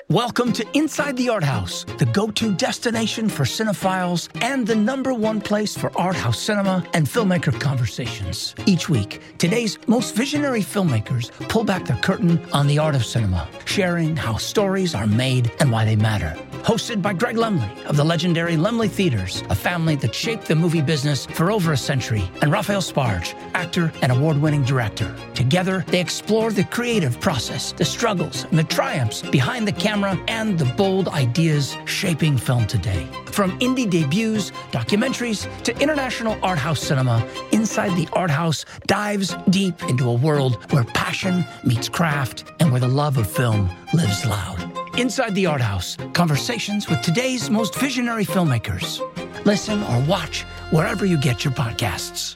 Welcome to Inside the Art House, the go-to destination for cinephiles and the #1 place for art house cinema and filmmaker conversations. Each week, today's most visionary filmmakers pull back the curtain on the art of cinema, sharing how stories are made and why they matter. Hosted by Greg Lemley of the legendary Lemley Theaters, a family that shaped the movie business for over a century, and Raphael Sbarge, actor and award-winning director. Together, they explore the creative process, the struggles, and the triumphs behind the camera and the bold ideas shaping film today. From indie debuts, documentaries, to international art house cinema, Inside the Art House dives deep into a world where passion meets craft and where the love of film lives loud. Inside the Art House, conversations with today's most visionary filmmakers. Listen or watch wherever you get your podcasts.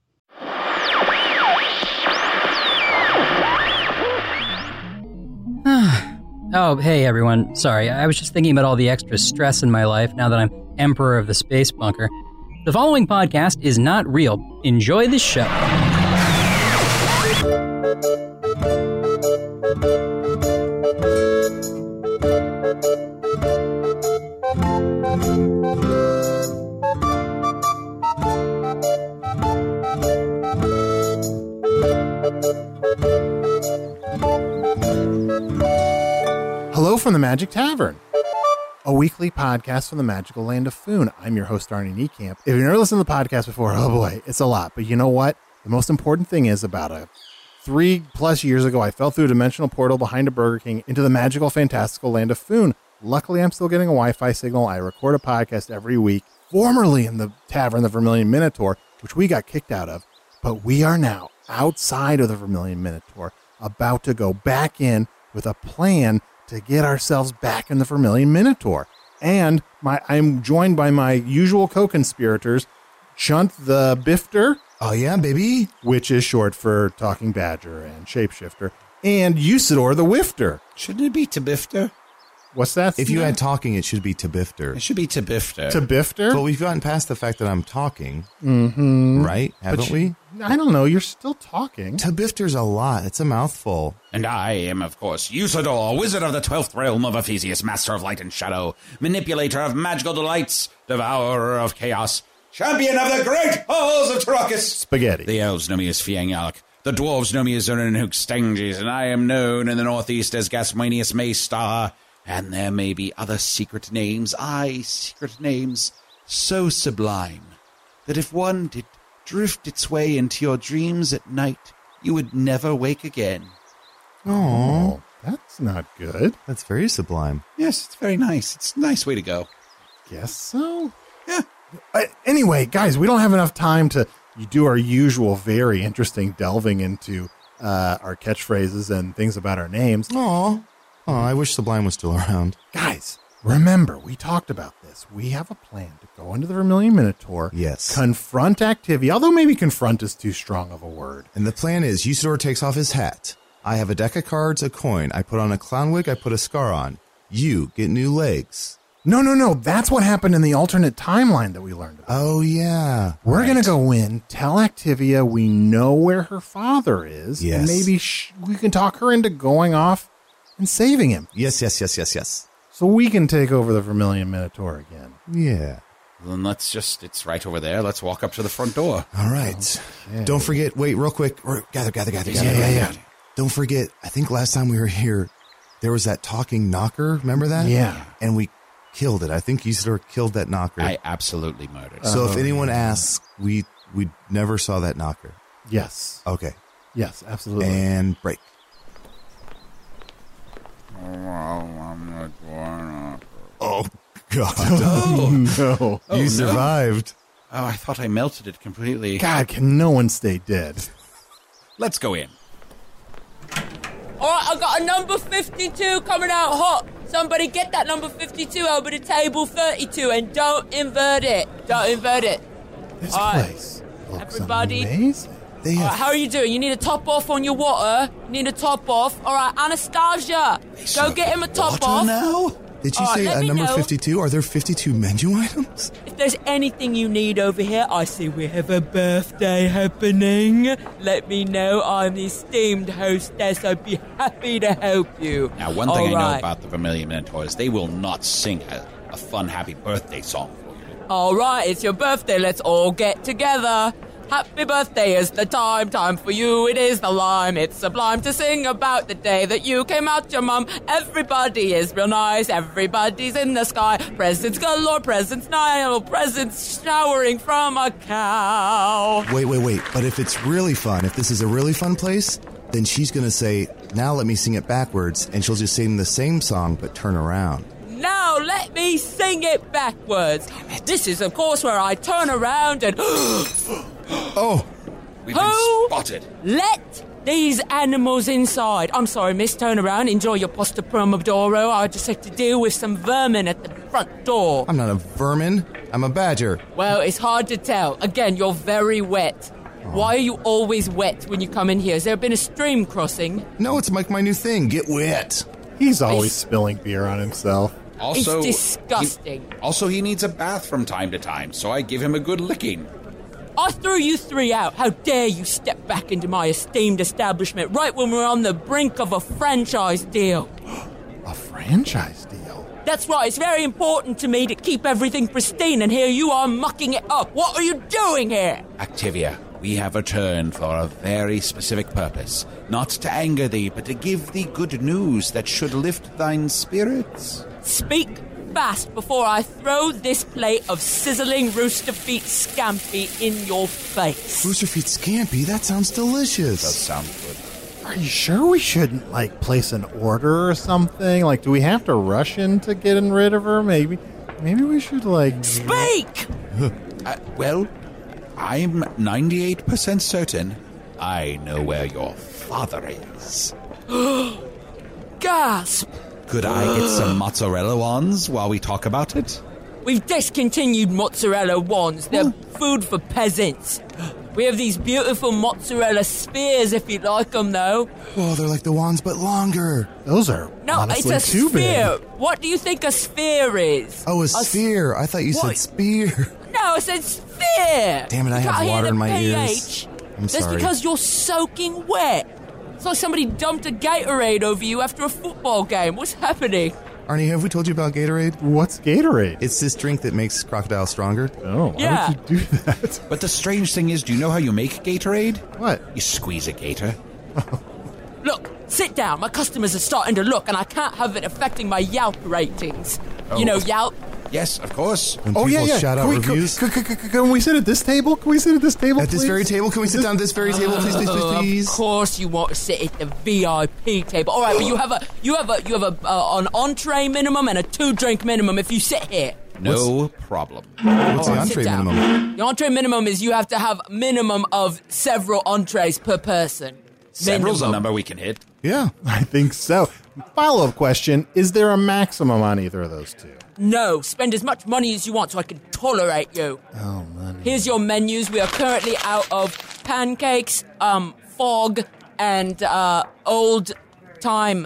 Oh, hey everyone. Sorry, I was just thinking about all the extra stress in my life now that I'm Emperor of the Space Bunker. The following podcast is not real. Enjoy the show. Hello from the Magic Tavern, a weekly podcast from the magical land of Foon. I'm your host, Arnie Niekamp. If you've never listened to the podcast before, oh boy, it's a lot. But you know what? The most important thing is about 3+ years ago, I fell through a dimensional portal behind a Burger King into the magical, fantastical land of Foon. Luckily, I'm still getting a Wi-Fi signal. I record a podcast every week, formerly in the tavern, the Vermilion Minotaur, which we got kicked out of. But we are now outside of the Vermilion Minotaur, about to go back in with a plan to get ourselves back in the Vermilion Minotaur. And I'm joined by my usual co-conspirators, Chunt the Bifter. Oh yeah, baby. Which is short for Talking Badger and Shapeshifter. And Usador the Wifter. Shouldn't it be Tabifter? What's that? If you had talking, it should be Tabifter. It should be Tabifter. Tabifter? But we've gotten past the fact that I'm talking. Mm-hmm. Right? Haven't we? I don't know. You're still talking. Tabifter's a lot. It's a mouthful. And I am, of course, Usador, wizard of the 12th realm of Ephesius, master of light and shadow, manipulator of magical delights, devourer of chaos, champion of the great halls of Tarakis. Spaghetti. The elves know me as Fiang the dwarves know me as Zorin Stenges, and I am known in the northeast as Gasmanius Maystar. And there may be other secret names, secret names so sublime that if one did drift its way into your dreams at night, you would never wake again. Oh, that's not good. That's very sublime. Yes, it's very nice. It's a nice way to go. Guess so. Yeah. Anyway, guys, we don't have enough time to do our usual very interesting delving into our catchphrases and things about our names. Oh, I wish Sublime was still around. Guys, remember, we talked about this. We have a plan to go into the Vermilion Minotaur. Yes. Confront Activia, although maybe confront is too strong of a word. And the plan is Usador takes off his hat. I have a deck of cards, a coin. I put on a clown wig. I put a scar on. You get new legs. No. That's what happened in the alternate timeline that we learned about. Oh, yeah. We're going to go in, tell Activia we know where her father is. Yes. And maybe we can talk her into going off and saving him. Yes. So we can take over the Vermilion Minotaur again. Yeah. Then it's right over there. Let's walk up to the front door. All right. Okay. Don't forget, wait, real quick. Gather. Yeah. Don't forget, I think last time we were here, there was that talking knocker. Remember that? Yeah. And we killed it. I think Usador killed that knocker. I absolutely murdered. So if anyone asks, we never saw that knocker. Yes. Okay. Yes, absolutely. And break. Oh, God. Oh, no. You survived. Oh, I thought I melted it completely. God, can no one stay dead? Let's go in. All right, I got a number 52 coming out hot. Somebody get that number 52 over to table 32 and don't invert it. This All right. place looks Everybody. amazing. They have... How are you doing? You need a top off on your water. You need a top off. All right, Anastasia, go get him a top off. Now? Did you All right, say let me number know. 52? Are there 52 menu items? If there's anything you need over here, I see we have a birthday happening. Let me know. I'm the esteemed hostess. I'd be happy to help you. Now, one thing All I know right. about the Vermilion Minotaurs, they will not sing a fun, happy birthday song for you. All right, it's your birthday. Let's all get together. Happy birthday is the time for you. It is the lime. It's sublime to sing about the day that you came out your mum. Everybody is real nice. Everybody's in the sky. Presents galore, presents Nile, presents showering from a cow. Wait. But if it's really fun, if this is a really fun place, then she's going to say, now let me sing it backwards, and she'll just sing the same song but turn around. Now let me sing it backwards. This is, of course, where I turn around and... Oh, We've been Who spotted. let these animals inside? I'm sorry, miss, turn around, enjoy your pasta pomodoro. I just have to deal with some vermin at the front door. I'm not a vermin. I'm a badger. Well, it's hard to tell. Again, you're very wet. Why are you always wet when you come in here? Has there been a stream crossing? No, it's like my new thing. Get wet. He's always spilling beer on himself. Also, It's disgusting. He needs a bath from time to time, so I give him a good licking. I threw you three out. How dare you step back into my esteemed establishment right when we're on the brink of a franchise deal? A franchise deal? That's right, it's very important to me to keep everything pristine, and here you are mucking it up. What are you doing here? Activia, we have returned for a very specific purpose. Not to anger thee, but to give thee good news that should lift thine spirits. Speak fast before I throw this plate of sizzling rooster feet scampi in your face. Rooster feet scampi? That sounds Does delicious. sound good. Are you sure we shouldn't, place an order or something? Do we have to rush into getting rid of her? Maybe we should, Speak! Well, I'm 98% certain I know where your father is. Gasp! Could I get some mozzarella ones while we talk about it? We've discontinued mozzarella wands. They're food for peasants. We have these beautiful mozzarella spheres if you like them, though. Oh, they're like the wands, but longer. Those are No, honestly it's a too sphere. big. What do you think a sphere is? Oh, a sphere. I thought you What? said spear. No, I said sphere. Damn it, I You have can't hear water the in my pH. ears. I'm That's sorry. because you're soaking wet. It's like somebody dumped a Gatorade over you after a football game. What's happening? Arnie, have we told you about Gatorade? What's Gatorade? It's this drink that makes crocodiles stronger. Oh, why Yeah. would you do that? But the strange thing is, do you know how you make Gatorade? What? You squeeze a gator. Look, sit down. My customers are starting to look, and I can't have it affecting my Yelp ratings. Oh. You know Yelp? Yes, of course. When Oh, people yeah. shout out Can we- reviews. Can we sit at this table? An At this please? very table? Can we sit down at this very table, please, please, please, Of please? course, you want to sit at the VIP table. All right, but you have an entree minimum and a 2-drink minimum if you sit here. No problem. What's the Sit entree down. minimum? The entree minimum is you have to have minimum of several entrees per person. Several's a Minimum. number we can hit. Yeah. I think so. Follow-up question, is there a maximum on either of those two? No, spend as much money as you want so I can tolerate you. Oh, money. Here's your menus. We are currently out of pancakes, fog, and old time.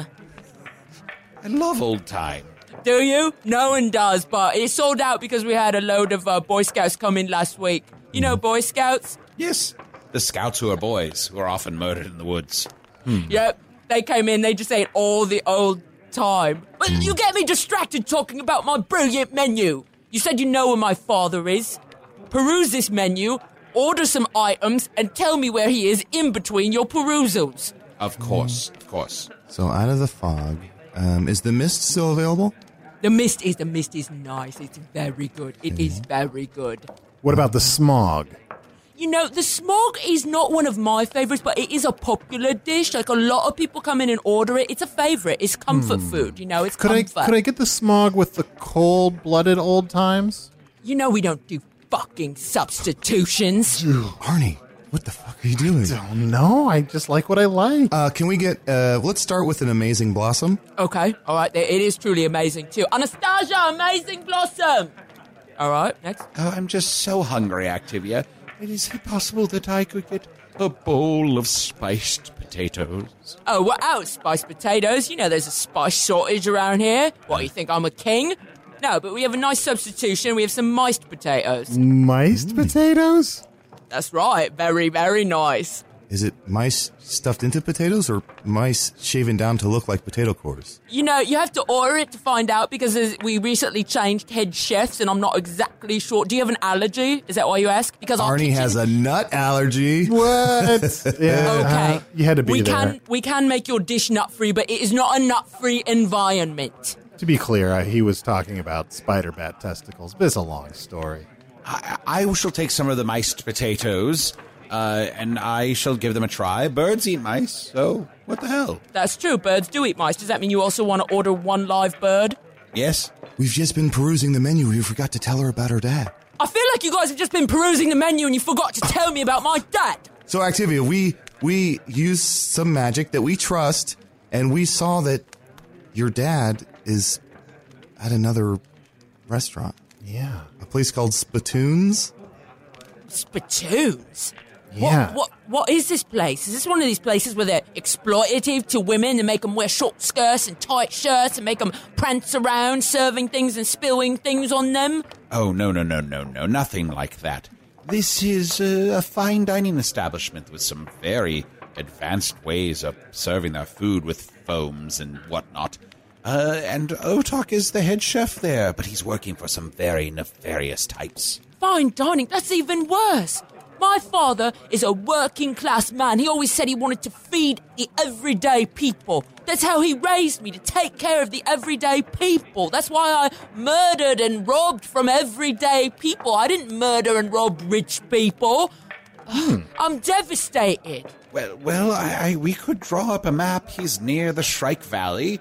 I love old time. Do you? No one does, but it's sold out because we had a load of Boy Scouts come in last week. You know Boy Scouts? Yes. The scouts who are boys, who are often murdered in the woods. Yep. They came in, they just ate all the old time. But you get me distracted talking about my brilliant menu. You said you know where my father is. Peruse this menu, order some items, and tell me where he is in between your perusals. Of course, of course. So out of the fog, is the mist still available? The mist is nice. It's very good. It is very good. What about the smog? You know, the smog is not one of my favorites, but it is a popular dish. Like, a lot of people come in and order it. It's a favorite. It's comfort food, you know, it's Could comfort. I get the smog with the cold-blooded old times? You know we don't do fucking substitutions. Arnie, what the fuck are you doing? Don't know. I just like what I like. Can we get, let's start with an amazing blossom. Okay, all right, it is truly amazing, too. Anastasia, amazing blossom! All right, next. Oh, I'm just so hungry, Activia. Is it possible that I could get a bowl of spiced potatoes. Oh, what else? Spiced potatoes? You know there's a spice shortage around here. What, you think I'm a king? No, but we have a nice substitution. We have some miced potatoes. Miced potatoes? That's right. Very, very nice. Is it mice stuffed into potatoes or mice shaven down to look like potato cores? You know, you have to order it to find out because we recently changed head chefs and I'm not exactly sure. Do you have an allergy? Is that why you ask? Because Arnie has a nut allergy. What? Yeah. Okay. You had to be there. We can make your dish nut-free, but it is not a nut-free environment. To be clear, he was talking about spider bat testicles, but it's a long story. I shall take some of the miced potatoes, and I shall give them a try. Birds eat mice, so what the hell? That's true. Birds do eat mice. Does that mean you also want to order one live bird? Yes. We've just been perusing the menu. We forgot to tell her about her dad. I feel like you guys have just been perusing the menu and you forgot to tell me about my dad. So, Activia, we used some magic that we trust, and we saw that your dad is at another restaurant. Yeah. A place called Spittoons. Spittoons? Yeah. What is this place? Is this one of these places where they're exploitative to women and make them wear short skirts and tight shirts and make them prance around serving things and spilling things on them? Oh, no, nothing like that. This is a fine dining establishment with some very advanced ways of serving their food with foams and whatnot. And Otok is the head chef there, but he's working for some very nefarious types. Fine dining? That's even worse. My father is a working class man. He always said he wanted to feed the everyday people. That's how he raised me, to take care of the everyday people. That's why I murdered and robbed from everyday people. I didn't murder and rob rich people. I'm devastated. Well, we could draw up a map. He's near the Shrike Valley.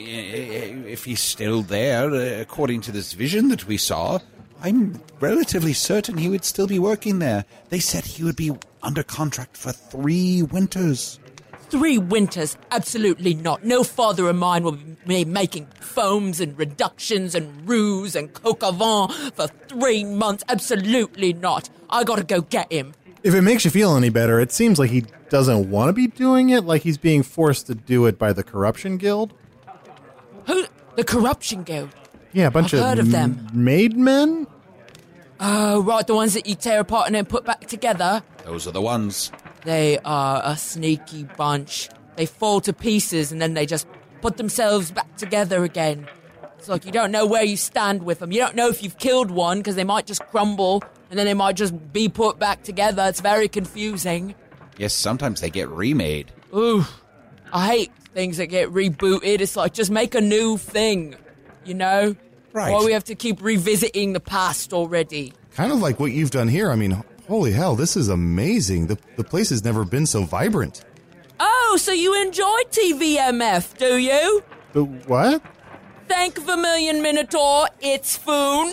If he's still there, according to this vision that we saw, I'm relatively certain he would still be working there. They said he would be under contract for 3 winters. 3 winters? Absolutely not. No father of mine will be making foams and reductions and roux and coq au vin for 3 months. Absolutely not. I gotta go get him. If it makes you feel any better, it seems like he doesn't want to be doing it, like he's being forced to do it by the Corruption Guild. Who? The Corruption Guild? Yeah, a bunch I've heard of them. Made men? Oh, right, the ones that you tear apart and then put back together. Those are the ones. They are a sneaky bunch. They fall to pieces and then they just put themselves back together again. It's like you don't know where you stand with them. You don't know if you've killed one because they might just crumble and then they might just be put back together. It's very confusing. Yes, sometimes they get remade. Ooh, I hate things that get rebooted. It's like, just make a new thing, you know? Right. Why we have to keep revisiting the past already? Kind of like what you've done here. I mean, holy hell, this is amazing. The place has never been so vibrant. Oh, so you enjoy TVMF, do you? The what? Thank Vermilion Minotaur, it's Foon.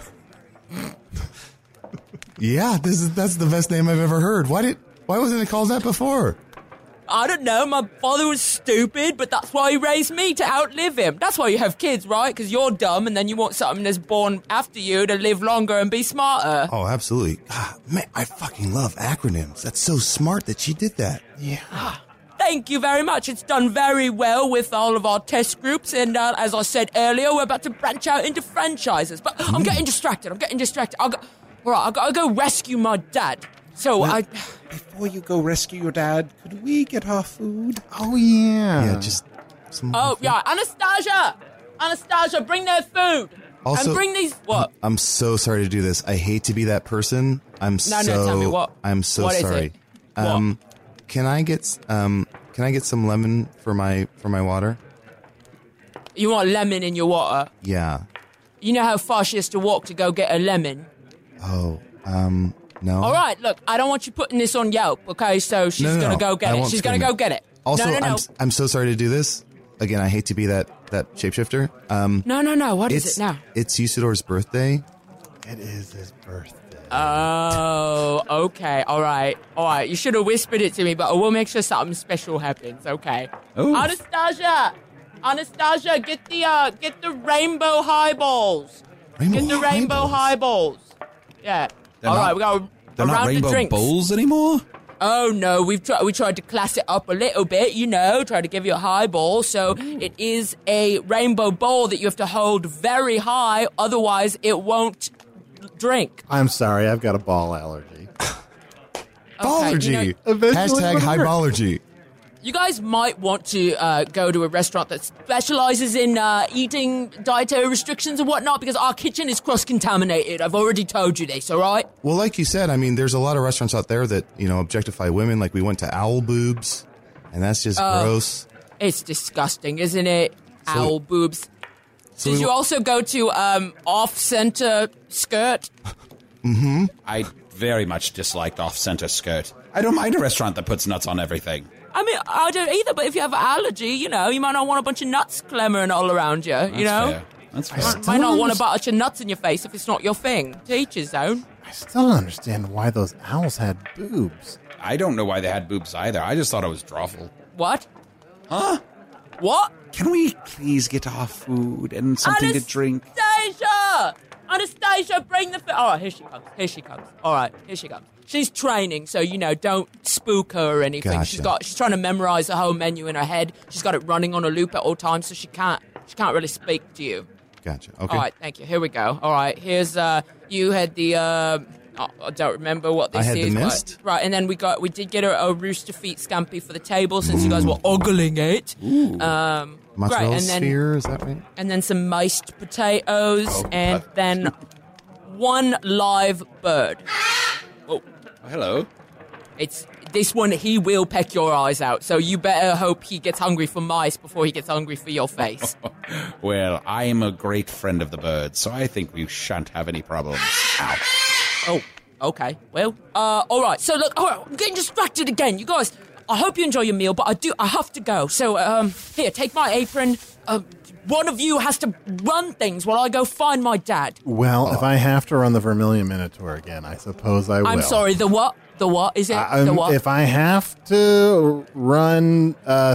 Yeah, that's the best name I've ever heard. Why wasn't it called that before? I don't know, my father was stupid, but that's why he raised me, to outlive him. That's why you have kids, right? Because you're dumb and then you want something that's born after you to live longer and be smarter. Oh, absolutely. Man, I fucking love acronyms. That's so smart that she did that. Yeah. Thank you very much. It's done very well with all of our test groups, and as I said earlier, we're about to branch out into franchises. But I'm getting distracted. I'll go rescue my dad. So Before you go rescue your dad, could we get our food? Oh, yeah. Yeah, just some. Oh, yeah, Anastasia, bring their food. Also, and bring these. What? I'm so sorry to do this. I hate to be that person. No, tell me what. I'm so what sorry. Is it? What? Can I get some lemon for my water? You want lemon in your water? Yeah. You know how far she has to walk to go get a lemon? Oh, no. All right, look, I don't want you putting this on Yelp, okay? So she's No, going to go get I it. won't She's going to scream go get it. Also, No. I'm so sorry to do this. Again, I hate to be that shapeshifter. No. What is it now? It's Usador's birthday. It is his birthday. Oh, okay. All right. You should have whispered it to me, but we'll make sure something special happens, okay? Oh. Anastasia, get the rainbow highballs. Get the rainbow highballs. Yeah. They're All not- right, we got They're around not the rainbow drinks. bowls anymore? Oh, no, we tried to class it up a little bit, try to give you a highball. So it is a rainbow bowl that you have to hold very high, otherwise it won't drink. I'm sorry, I've got a ball allergy. Ballergy. Eventually Hashtag it'll hurt. highballergy. You guys might want to go to a restaurant that specializes in eating dietary restrictions and whatnot, because our kitchen is cross-contaminated. I've already told you this, all right? Well, like you said, I mean, there's a lot of restaurants out there that, objectify women. Like we went to Owl Boobs, and that's just gross. It's disgusting, isn't it? Owl boobs. So Did you also go to off-center skirt? Mm-hmm. I very much disliked off-center skirt. I don't mind a restaurant that puts nuts on everything. I mean, I don't either, but if you have an allergy, you might not want a bunch of nuts clamoring all around you, That's fair. That's fair. You might not want a bunch of nuts in your face if it's not your thing. To each his own. I still don't understand why those owls had boobs. I don't know why they had boobs either. I just thought it was drawful. What? Huh? What? Can we please get our food and something to drink? Anastasia, bring the food. All right, here she comes. All right, here she comes. She's training, so, don't spook her or anything. Gotcha. She's trying to memorize the whole menu in her head. She's got it running on a loop at all times, so she can't really speak to you. Gotcha. Okay. All right, thank you. Here we go. All right, here's, you had the, I don't remember what this I had is. the mist. But, right, and then we did get a rooster feet scampi for the table since you guys were ogling it. Mozzarella Great, and then- sphere, is that right? And then some mashed potatoes, and then one live bird. Oh, Oh, hello. it's this one. He will peck your eyes out, so you better hope he gets hungry for mice before he gets hungry for your face. Well, I'm a great friend of the birds, so I think we shan't have any problems. Ow. Oh, okay. Well, all right. So look, all right, I'm getting distracted again. You guys, I hope you enjoy your meal, but I have to go. So, here, take my apron. One of you has to run things while I go find my dad. Well, if I have to run the Vermilion Minotaur again, I suppose I will. I'm sorry, the what? The what is it? The what? If I have to run,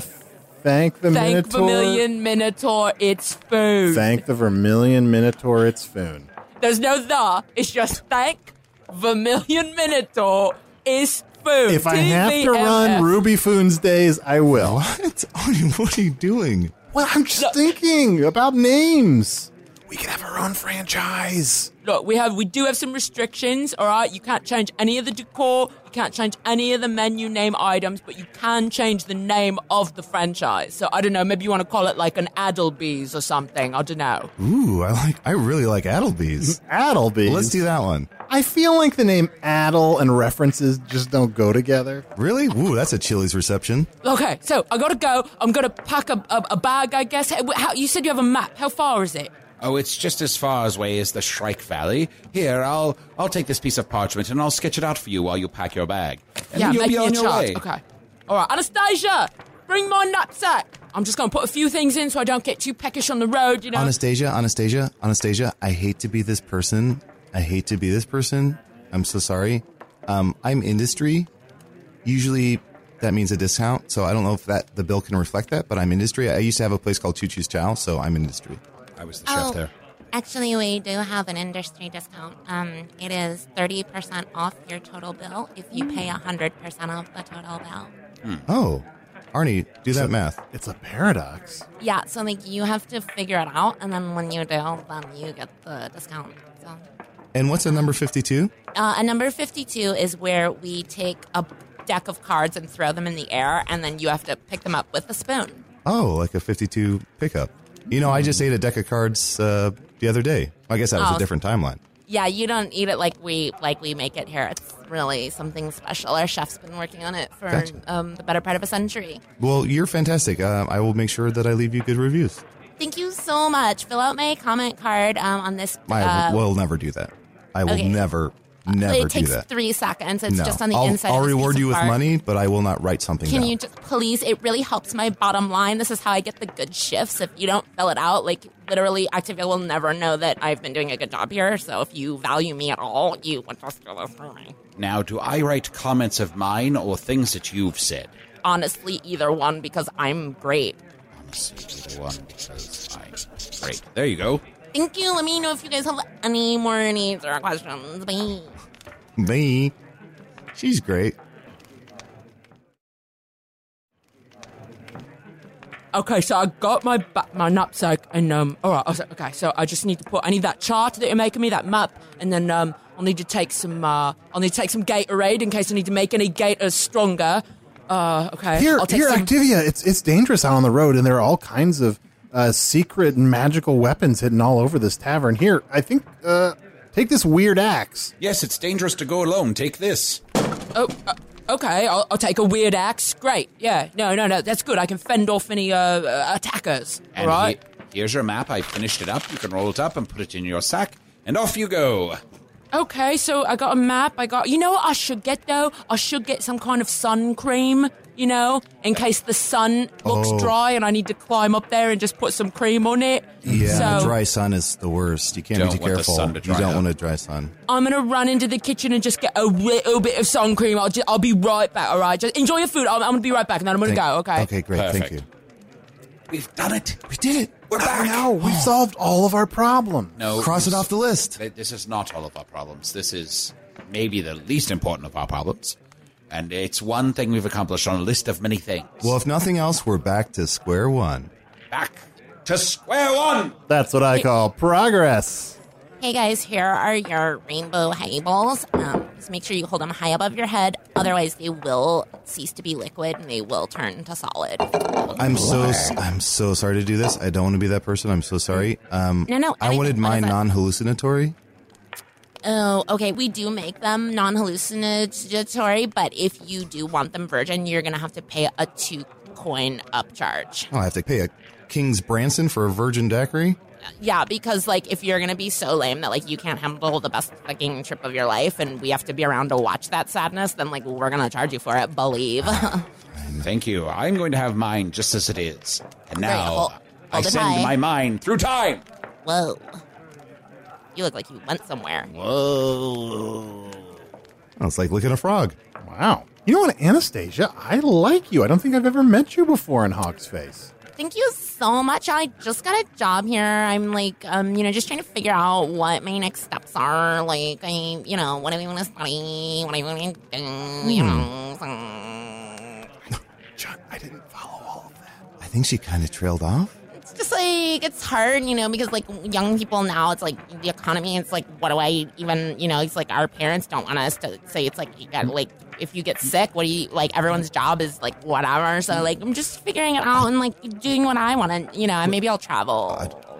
thank the Thank Minotaur. Vermilion Minotaur, it's food. Thank the Vermilion Minotaur, it's food. There's no the, it's just thank Vermilion Minotaur, is food. If I have to run TVMF. Ruby Foon's Days, I will. What? Arnie, what are you doing? Well, I'm just thinking about names. We can have our own franchise. Look, we do have some restrictions, all right? You can't change any of the decor, you can't change any of the menu name items, but you can change the name of the franchise. So, I don't know, maybe you want to call it like an Addlebee's or something, I don't know. Ooh, I really like Addlebee's. Addlebee's. Let's do that one. I feel like the name Addle and references just don't go together. Really? Ooh, that's a Chili's reception. Okay, so I gotta go. I'm gonna pack a bag, I guess. You said you have a map. How far is it? Oh, it's just as far away as the Shrike Valley. Here, I'll take this piece of parchment and I'll sketch it out for you while you pack your bag. And Yeah, then you'll make be me a on your chart. way. Okay. All right, Anastasia, bring my knapsack. I'm just gonna put a few things in so I don't get too peckish on the road, you know. Anastasia, I hate to be this person. I'm so sorry. I'm industry. Usually that means a discount, so I don't know if the bill can reflect that, but I'm industry. I used to have a place called Choo Choo's Chow, so I'm industry. I was the chef there. Actually, we do have an industry discount. It is 30% off your total bill if you pay 100% of the total bill. Oh, Arnie, do that math. It's a paradox. Yeah, so like you have to figure it out, and then when you do, then you get the discount. So, And what's a number 52? a number 52 is where we take a deck of cards and throw them in the air, and then you have to pick them up with a spoon. Oh, like a 52 pickup. I just ate a deck of cards the other day. I guess that was a different timeline. Yeah, you don't eat it like we make it here. It's really something special. Our chef's been working on it for Gotcha. the better part of a century. Well, you're fantastic. I will make sure that I leave you good reviews. Thank you so much. Fill out my comment card on this. I will never do that. I will okay. never It do takes that. 3 seconds. It's No. just on the I'll inside. I'll of this reward piece you of with card. money, but I will not write something Can down. you just please? It really helps my bottom line. This is how I get the good shifts. If you don't fill it out, like literally, Activia will never know that I've been doing a good job here. So if you value me at all, you would just do this for me. Now, do I write comments of mine or things that you've said? Honestly, either one because I'm great. Honestly, either one, because I'm great. There you go. Thank you. Let me know if you guys have any more needs or questions. Bye. Me. She's great. Okay, so I got my knapsack, and all right. Okay, so I just need to I need that chart that you're making me, that map, and then I'll need to take some Gatorade in case I need to make any Gators stronger. Okay. Here, I'll take some. Activia. It's dangerous out on the road, and there are all kinds of secret and magical weapons hidden all over this tavern. Here, I think. Take this weird axe. Yes, it's dangerous to go alone. Take this. Oh. Okay, I'll take a weird axe. Great. Yeah. No. That's good. I can fend off any attackers. And all right. Here's your map. I finished it up. You can roll it up and put it in your sack, and off you go. Okay, so I got a map. You know what I should get, though? I should get some kind of sun cream, in case the sun looks dry and I need to climb up there and just put some cream on it. Yeah, dry sun is the worst. You can't be too careful. You don't want a dry sun. I'm going to run into the kitchen and just get a little bit of sun cream. I'll be right back, all right? Just enjoy your food. I'm going to be right back, and then I'm going to go, okay? Okay, great. Perfect. Thank you. We've done it. We did it. We're back. Now we've solved all of our problems. No, Cross it off the list. This is not all of our problems. This is maybe the least important of our problems. And it's one thing we've accomplished on a list of many things. Well, if nothing else, we're back to square one. Back to square one. That's what I call progress. Hey guys, here are your rainbow highballs. Just make sure you hold them high above your head. Otherwise, they will cease to be liquid and they will turn to solid. I'm so sorry to do this. I don't want to be that person. I'm so sorry. No. I wanted mine non-hallucinatory. Oh, okay. We do make them non-hallucinatory, but if you do want them virgin, you're going to have to pay a 2-coin upcharge. Oh, I have to pay a King's Branson for a virgin daiquiri? Yeah, because, if you're going to be so lame that, you can't handle the best fucking trip of your life and we have to be around to watch that sadness, then, we're going to charge you for it, believe. Thank you. I'm going to have mine just as it is. And now, I hold it send high. my mind through time. Whoa. You look like you went somewhere. Whoa. Oh, it's like looking at a frog. Wow. You know what, Anastasia? I like you. I don't think I've ever met you before in Hawk's Face. Thank you so much. I just got a job here. I'm just trying to figure out what my next steps are. What do we want to study? What do we want to do? John, I didn't follow all of that. I think she kind of trailed off. It's just it's hard, because young people now, it's the economy. It's what do I even, it's our parents don't want us to say it's you got if you get sick, what do you everyone's job is whatever. So I'm just figuring it out and doing what I want to, and maybe I'll travel.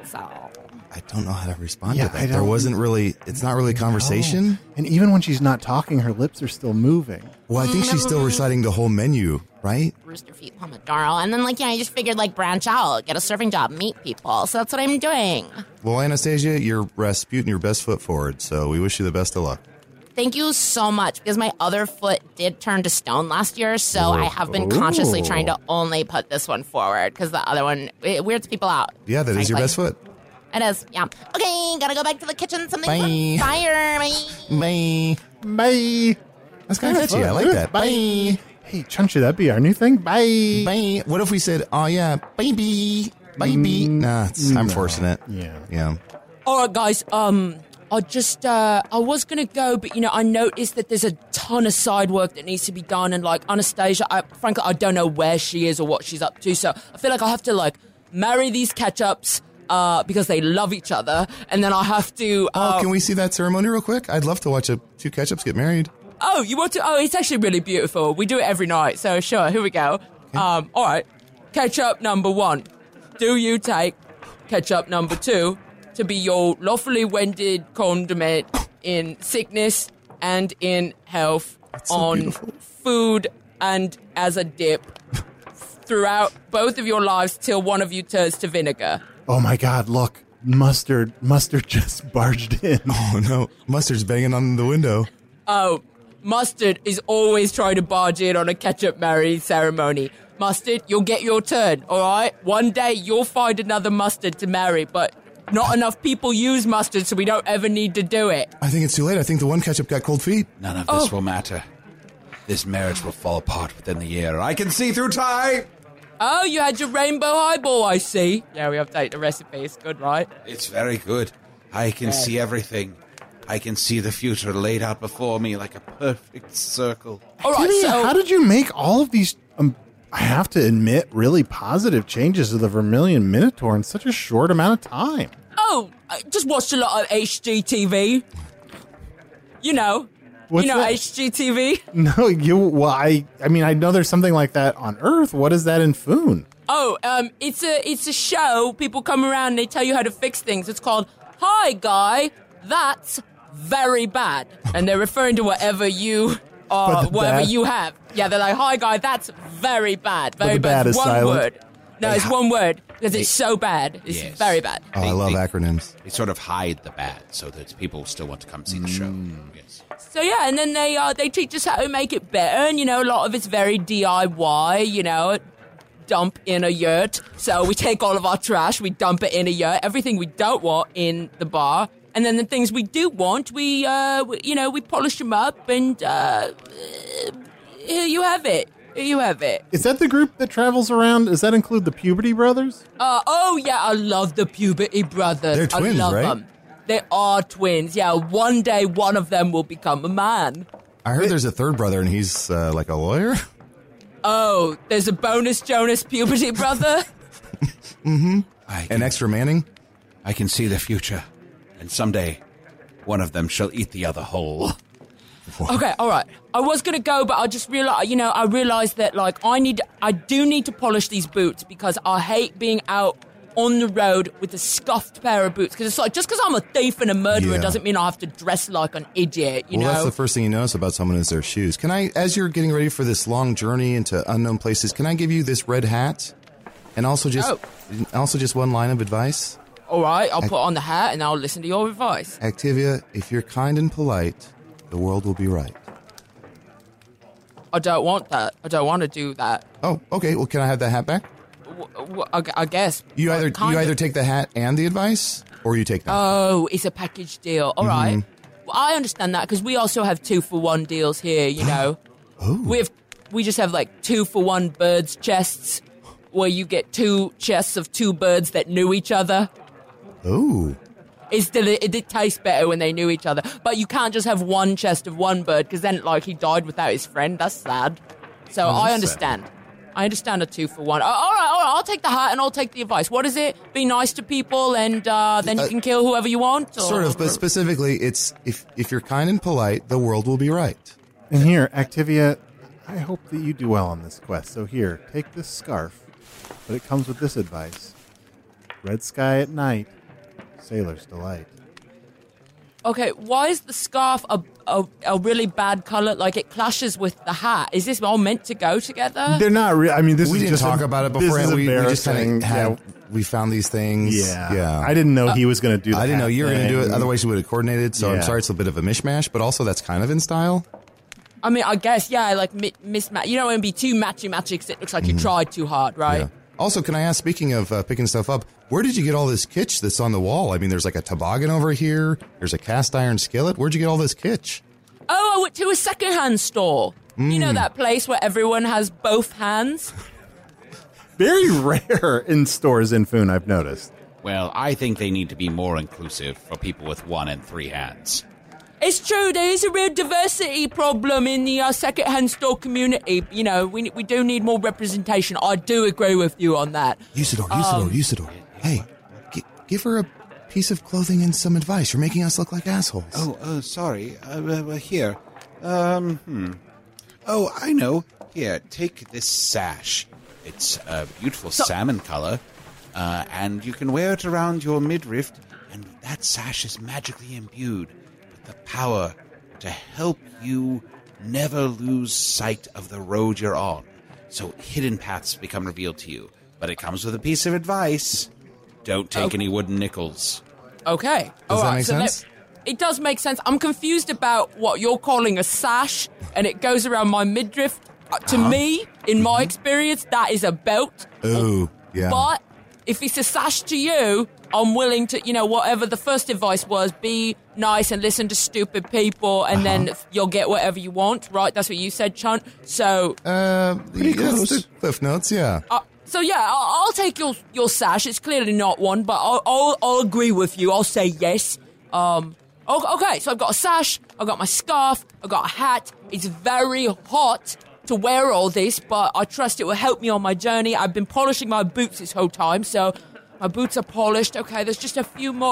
I don't know how to respond to that. There wasn't really, it's not really a conversation. No. And even when she's not talking, her lips are still moving. Well, I think she's still reciting the whole menu, right? Rooster feet, Pomodoro. And then, I just figured, branch out, get a serving job, meet people. So that's what I'm doing. Well, Anastasia, you're Rasputin, your best foot forward. So we wish you the best of luck. Thank you so much, because my other foot did turn to stone last year, so I have been consciously trying to only put this one forward, because the other one, it weirds people out. Yeah, that is your best foot. It is, yeah. Okay, gotta go back to the kitchen. Something's Bye. on fire. Bye. Bye. Bye. That's kind of catchy. I like that. Bye. Hey, Chunchi, that'd be our new thing. Bye. Bye. What if we said, oh, yeah, baby. Baby. Nah, I'm forcing it. Yeah. All right, guys. I was gonna go, but I noticed that there's a ton of side work that needs to be done, and Anastasia, frankly, I don't know where she is or what she's up to, so I feel I have to marry these ketchups, because they love each other, and then I have to. Can we see that ceremony real quick? I'd love to watch two ketchups get married. Oh, you want to? Oh, it's actually really beautiful. We do it every night, so sure. Here we go. Okay. All right. Ketchup number 1. Do you take ketchup number 2 to be your lawfully wedded condiment in sickness and in health, on beautiful. food and as a dip throughout both of your lives till one of you turns to vinegar? Oh my God, look. Mustard just barged in. Oh no, Mustard's banging on the window. Oh, Mustard is always trying to barge in on a ketchup marriage ceremony. Mustard, you'll get your turn, all right? One day you'll find another Mustard to marry, but not enough people use mustard, so we don't ever need to do it. I think it's too late. I think the one ketchup got cold feet. None of this will matter. This marriage will fall apart within the year. I can see through time. Oh, you had your rainbow highball, I see. Yeah, we update the recipe. It's good, right? It's very good. I can see everything. I can see the future laid out before me like a perfect circle. All right, Timmy, so how did you make all of these I have to admit, really positive changes to the Vermilion Minotaur in such a short amount of time. Oh, I just watched a lot of HGTV. You know. What's that? HGTV? No, I mean, I know there's something like that on Earth. What is that in Foon? Oh, it's a show. People come around and they tell you how to fix things. It's called Hi Guy, That's Very Bad. And they're referring to whatever you have. Yeah, they're like, Hi Guy, that's very bad. Very bad. Is one silent. word. No, it's one word because it's so bad. It's very bad. Oh, I love acronyms. They sort of hide the bad so that people still want to come see the show. Yes. So yeah, and then they teach us how to make it better, and a lot of it's very DIY. Dump in a yurt. So we take all of our trash, we dump it in a yurt. Everything we don't want in the bar, and then the things we do want, we polish them up, and here you have it. You have it. Is that the group that travels around? Does that include the Puberty Brothers? Oh yeah, I love the Puberty Brothers. They're twins, I love right? them. They are twins. Yeah, one day one of them will become a man. I heard there's a third brother, and he's like a lawyer. Oh, there's a bonus Jonas Puberty Brother. Mm-hmm. An extra Manning. I can see the future, and someday one of them shall eat the other whole. Okay, all right. I was gonna go, but I just realized that I do need to polish these boots because I hate being out on the road with a scuffed pair of boots. Because it's like, just because I'm a thief and a murderer doesn't mean I have to dress like an idiot. You know, That's the first thing you notice about someone is their shoes. Can I, as you're getting ready for this long journey into unknown places, can I give you this red hat, and also just one line of advice? All right, I'll put on the hat and I'll listen to your advice. Activia, if you're kind and polite, the world will be right. I don't want that. I don't want to do that. Oh, okay. Well, can I have that hat back? I guess. You either take the hat and the advice, or you take that. Oh, it's a package deal. All right. Well, I understand that because we also have 2-for-1 deals here. Oh. We just have 2-for-1 birds chests, where you get 2 chests of 2 birds that knew each other. Oh. It did taste better when they knew each other. But you can't just have 1 chest of 1 bird, because then, he died without his friend. That's sad. So I understand. I understand a 2-for-1. All right, I'll take the hat and I'll take the advice. What is it? Be nice to people and then you can kill whoever you want? Or? Sort of, but specifically, it's if you're kind and polite, the world will be right. And here, Activia, I hope that you do well on this quest. So here, take this scarf, but it comes with this advice. Red sky at night, sailor's delight. Okay, why is the scarf a really bad color? It clashes with the hat. Is this all meant to go together? They're not real. I mean, this We is didn't just talk about it before. This is We just kind embarrassing. of we found these things. Yeah. I didn't know he was going to do that. I didn't know you were going to do it. Otherwise, you would have coordinated. So I'm Yeah. sorry, it's a bit of a mishmash, but also that's kind of in style. I mean, I guess, mismatch. You don't want to be too matchy because it looks like you tried too hard, right? Yeah. Also, can I ask, speaking of picking stuff up, where did you get all this kitsch that's on the wall? I mean, there's a toboggan over here. There's a cast iron skillet. Where'd you get all this kitsch? Oh, I went to a secondhand store. You know that place where everyone has both hands? Very rare in stores in Foon, I've noticed. Well, I think they need to be more inclusive for people with 1 and 3 hands. It's true, there is a real diversity problem in the second-hand store community. We do need more representation. I do agree with you on that. Usador. Hey, give her a piece of clothing and some advice. You're making us look like assholes. Oh, sorry. Here. Oh, I know. Here, take this sash. It's a beautiful salmon color, and you can wear it around your midriff, and that sash is magically imbued with the power to help you never lose sight of the road you're on. So hidden paths become revealed to you. But it comes with a piece of advice. Don't take any wooden nickels. Okay. Does that All right, make sense? It does make sense. I'm confused about what you're calling a sash, and it goes around my midriff. To me, in my experience, that is a belt. Oh, yeah. But if it's a sash to you, I'm willing to, whatever the first advice was, be nice and listen to stupid people, and then you'll get whatever you want, right? That's what you said, Chunt. So, pretty close. The Cliff Notes, yeah. I'll take your sash. It's clearly not one, but I'll agree with you. I'll say yes. Okay, so I've got a sash, I've got my scarf, I've got a hat. It's very hot. to wear all this, but I trust it will help me on my journey. I've been polishing my boots this whole time, so my boots are polished. Okay, there's just a few more.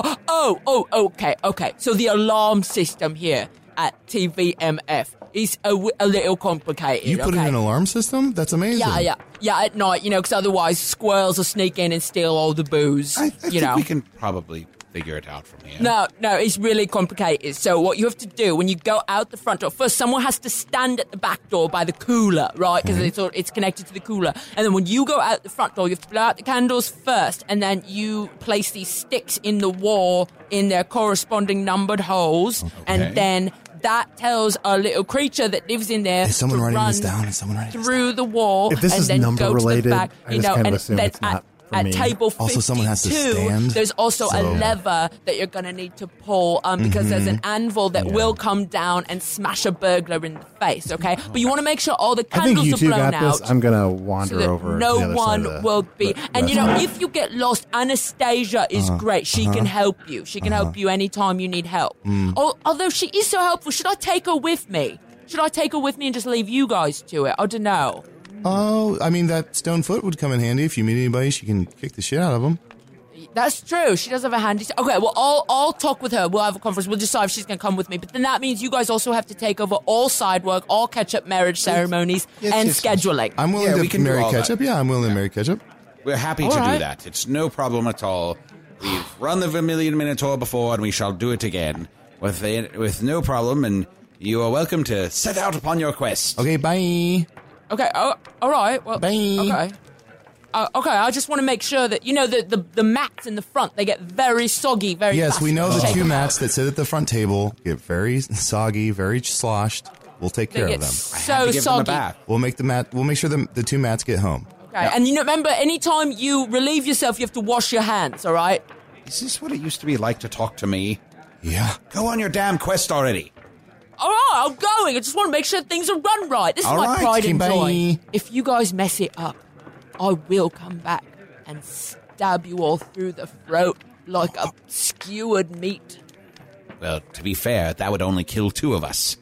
Okay. So the alarm system here at TVMF is a little complicated. You put in an alarm system? That's amazing. Yeah, at night, because otherwise squirrels will sneak in and steal all the booze, I think we can probably figure it out from here. No, it's really complicated. So what you have to do when you go out the front door, first someone has to stand at the back door by the cooler, right? Because it's connected to the cooler. And then when you go out the front door, you have to blow out the candles first, and then you place these sticks in the wall in their corresponding numbered holes, and then that tells a little creature that lives in there Is someone to writing run this down? Is someone writing this through the wall. If this and is then number go related, to the back, I just kind of and assume then it's not for at me. table 52, Also, someone has to stand, there's also a so- lever that you're going to need to pull because there's an anvil that will come down and smash a burglar in the face, okay? But you want to make sure all the I think candles you are two blown got this. out. I'm going to wander So that over no to the other one side of the will be. And restaurant. if you get lost, Anastasia is great. She can help you. She can help you anytime you need help. Although she is so helpful, should I take her with me? Should I take her with me and just leave you guys to it? I don't know. Oh, I mean, that stone foot would come in handy. If you meet anybody, she can kick the shit out of them. That's true. She does have a handy... Okay, well, I'll talk with her. We'll have a conference. We'll decide if she's going to come with me. But then that means you guys also have to take over all side work, all catch-up marriage ceremonies, and scheduling. I'm willing we to can do marry all that. Ketchup. Yeah, I'm willing to marry Ketchup. We're happy to do that. It's no problem at all. We've run the Vermilion Minotaur before, and we shall do it again with no problem, and you are welcome to set out upon your quest. Okay, bye. Okay, all right. Well, Bye. Okay. Okay, I just want to make sure that, the mats in the front, they get very soggy very fast. Yes, we know the Shake two them mats out. that sit at the front table get very soggy, very sloshed. We'll take They care get of them. so Give them a soggy. bath. We'll make We'll make sure the two mats get home. Okay, and remember, anytime you relieve yourself, you have to wash your hands, all right? Is this what it used to be like to talk to me? Yeah. Go on your damn quest already. All right, I'm going. I just want to make sure things are run right. This is All my right, pride and bye. joy. If you guys mess it up, I will come back and stab you all through the throat like a skewered meat. Well, to be fair, that would only kill two of us.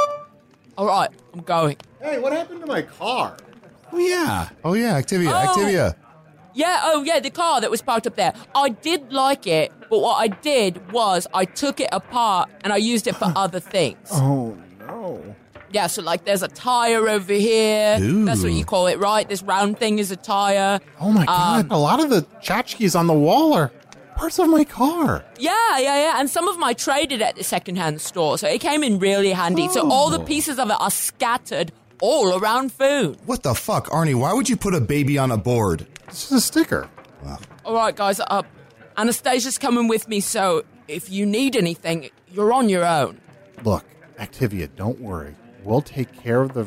All right, I'm going. Hey, what happened to my car? Oh, yeah. Oh, yeah, Activia, Oh. Activia. Yeah, the car that was parked up there. I did like it, but what I did was I took it apart and I used it for other things. Oh, no. Yeah, so like there's a tire over here. Ooh. That's what you call it, right? This round thing is a tire. Oh, my God. A lot of the tchotchkes on the wall are parts of my car. Yeah. And some of them I traded at the secondhand store, so it came in really handy. So all the pieces of it are scattered all around food. What the fuck, Arnie? Why would you put a baby on a board? This is a sticker. All right, guys, Anastasia's coming with me, so if you need anything, you're on your own. Look, Activia, don't worry. We'll take care of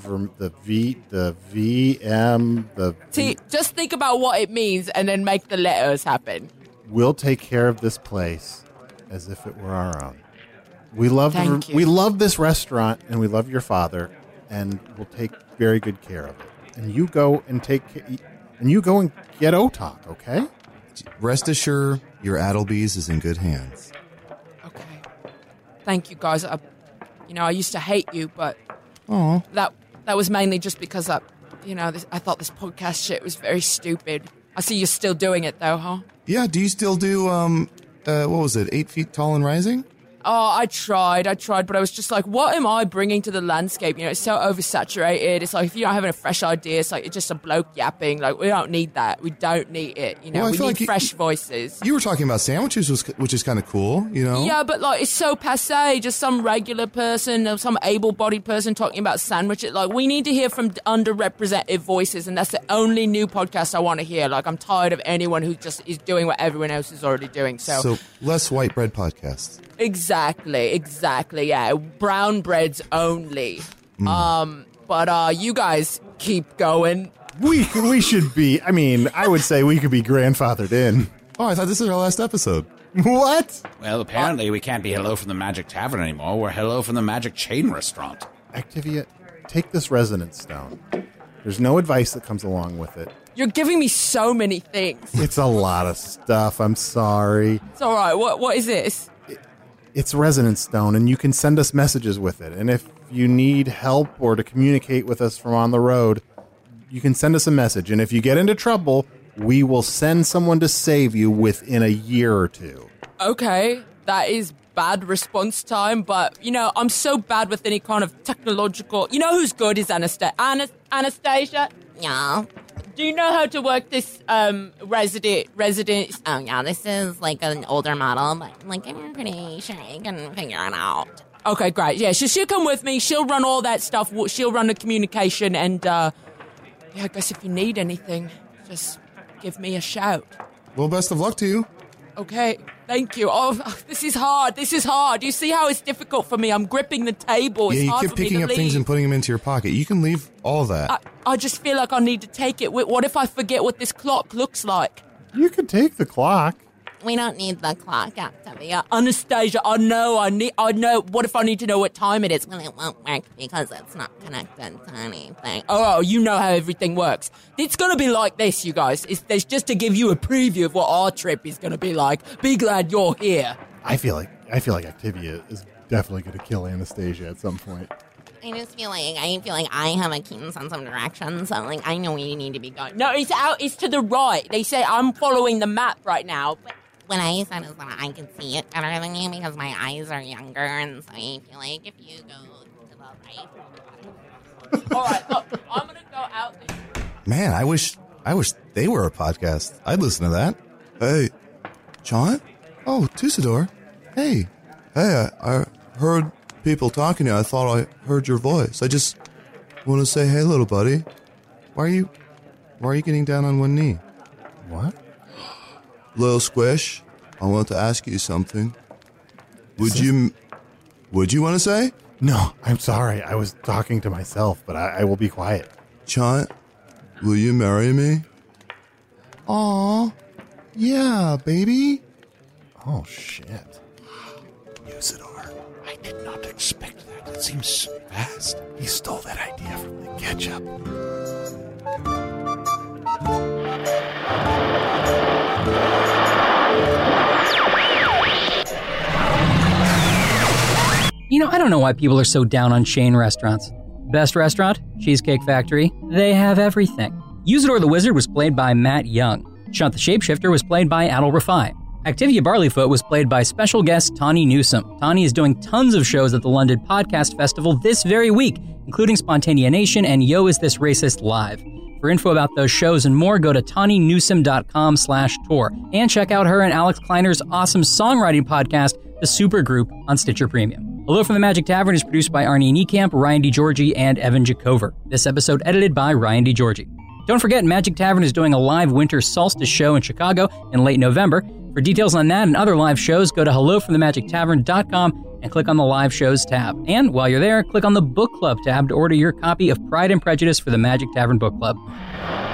See, just think about what it means and then make the letters happen. We'll take care of this place as if it were our own. We love Thank you. we love this restaurant and we love your father, and we'll take very good care of it. And you go and get Otak, okay? Rest assured, your Adelbees is in good hands. Okay. Thank you, guys. I used to hate you, but Oh, that was mainly just because I thought this podcast shit was very stupid. I see you're still doing it, though, huh? yeah. Do you still do what was it? 8 feet tall and rising? Oh, I tried, but I was just like, what am I bringing to the landscape? It's so oversaturated. It's like, if you're not having a fresh idea, it's like, it's just a bloke yapping. Like, we don't need that. We don't need it. Well, I we feel need like fresh voices. You were talking about sandwiches, which is kind of cool, you know? Yeah, but like, it's so passé. Just some regular person, some able-bodied person talking about sandwiches. Like, we need to hear from underrepresented voices, and that's the only new podcast I want to hear. Like, I'm tired of anyone who just is doing what everyone else is already doing. So less white bread podcasts. Exactly, yeah. Brown breads only. But you guys keep going. We should be, I would say we could be grandfathered in. Oh, I thought this was our last episode. What? Well, apparently we can't be Hello from the Magic Tavern anymore. We're Hello from the Magic Chain Restaurant. Activia, take this resonance stone. There's no advice that comes along with it. You're giving me so many things. It's a lot of stuff. I'm sorry. It's all right. What is this? It's Resonance Stone, and you can send us messages with it. And if you need help or to communicate with us from on the road, you can send us a message. And if you get into trouble, we will send someone to save you within a year or two. Okay, that is bad response time, but, I'm so bad with any kind of technological... You know who's good is Anastasia? Yeah. Do you know how to work this residence? Oh, yeah, this is like an older model, but like I'm pretty sure I can figure it out. Okay, great. Yeah, she'll come with me. She'll run all that stuff. She'll run the communication, and I guess if you need anything, just give me a shout. Well, best of luck to you. Okay, thank you. Oh, this is hard. You see how it's difficult for me? I'm gripping the table. It's you hard keep for me picking to up leave. things and putting them into your pocket. You can leave all that. I just feel like I need to take it. What if I forget what this clock looks like? You could take the clock. We don't need the clock, Octavia. Anastasia, I know. What if I need to know what time it is? Well, it won't work because it's not connected to anything. Oh, you know how everything works. It's going to be like this, you guys. There's just to give you a preview of what our trip is going to be like. Be glad you're here. I feel like Activia is definitely going to kill Anastasia at some point. I just feel like I have a keen sense of direction, so like I know where you need to be going. No, it's to the right. They say I'm following the map right now. What I said is that I can see it better than you because my eyes are younger, and so I feel like if you go to the right. All right, look, I'm gonna go out this. Man, I wish they were a podcast. I'd listen to that. Hey, John? Oh, Tusador. Hey, I heard people talking to you. I thought I heard your voice. I just want to say, hey, little buddy. Why are you getting down on one knee? What? Little Squish, I want to ask you something. Would you want to say? No, I'm sorry. I was talking to myself, but I will be quiet. John, will you marry me? Aw, yeah, baby. Oh, shit. Usador, I did not expect that. It seems so fast. He stole that idea from the ketchup. I don't know why people are so down on chain restaurants. Best restaurant? Cheesecake Factory. They have everything. Usador the Wizard was played by Matt Young. Shunt the Shapeshifter was played by Adal Rafai. Activia Barleyfoot was played by special guest Tawny Newsome. Tawny is doing tons of shows at the London Podcast Festival this very week, including Spontanea Nation and Yo Is This Racist Live. For info about those shows and more, go to TawnyNewsome.com/tour and check out her and Alex Kleiner's awesome songwriting podcast, The Supergroup, on Stitcher Premium. Hello from the Magic Tavern is produced by Arnie Niekamp, Ryan DiGiorgi, and Evan Jacover. This episode edited by Ryan DiGiorgi. Don't forget, Magic Tavern is doing a live winter solstice show in Chicago in late November. For details on that and other live shows, go to hellofromthemagictavern.com and click on the Live Shows tab. And while you're there, click on the Book Club tab to order your copy of Pride and Prejudice for the Magic Tavern Book Club.